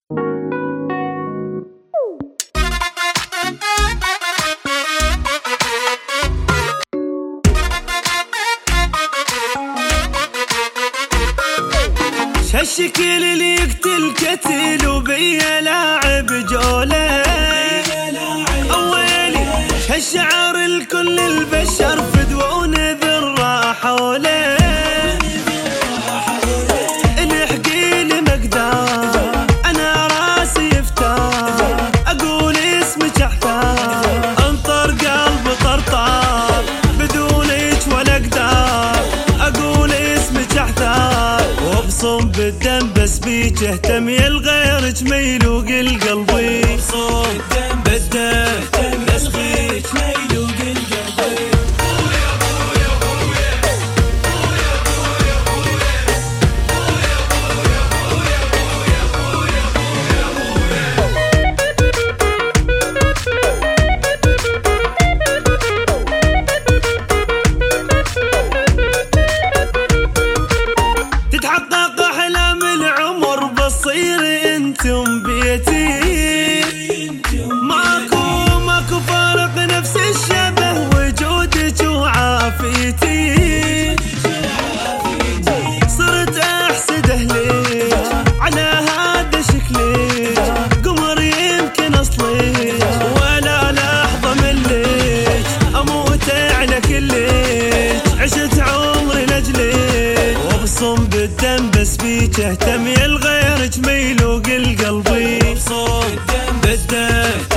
هالشكل اللي يقتل قتل وبيا لاعب جوله أولي هالشعر الكل البشر فدوى ونذر حوله نحكي لمقدار أنا راسي يفتار أقول اسمك أحتار أنطر قلب طرطار بدونك ولا أقدر أقول اسمك أحتار وبصم بالدم بس بيك اهتمي لغيرك ميلوق القلبي بصم بالدم بس بيك ميلوق القلبي تتحقق أحلام العمر بصير انتم بيتي ماكو فارق نفس الشبه وجودك وعافيتي صرت احسد اهليك على هذا شكلك قمر يمكن اصليك ولا لحظة مليك اموت على كلك عشت عمري لاجلك وبصم بالدم بس بيك اهتمي لغيرك ميلوق القلبي وبصم بالدم